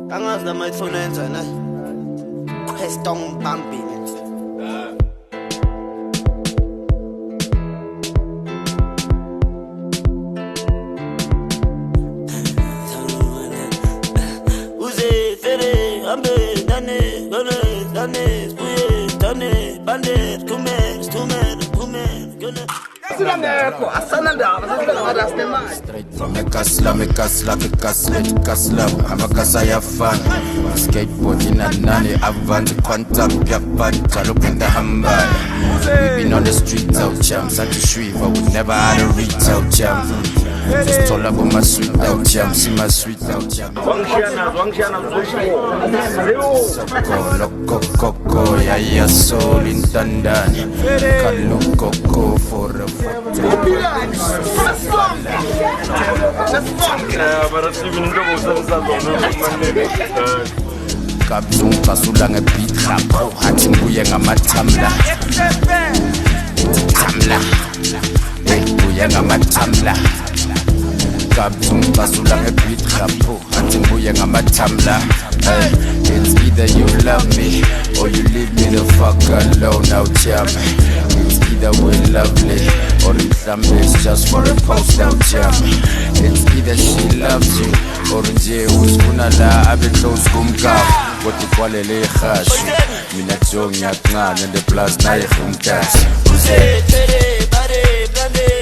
Angazi lama ifuna yenza na question pumping. Uze fere ambe dane gone dane uye dane bande tumer gone. Make us love. I'm a kasaya fan. Skateboarding and nanny, avant quantum, piapanta, look in the hamba. We've been on the streets out champs, and to shrieve, I would never had a retail champ. Just all about my sweet out champ, see my sweet out champ. Loco, yeah, soul in Tandani. Loco for a Kabzunga sulanga beat rap hati mbuye ngamatamla mbuye ngamatamla Kabzunga sulanga beat rap hati mbuye ngamatamla. It's either you love me or you leave me the fuck alone out here. It's either we're lovely or it's just for a post out here. It's either she loves you or nje uskuna la abe close kumka. What you call a khash mina jonga ngana the plus na yefumkas. Uze tere bare blande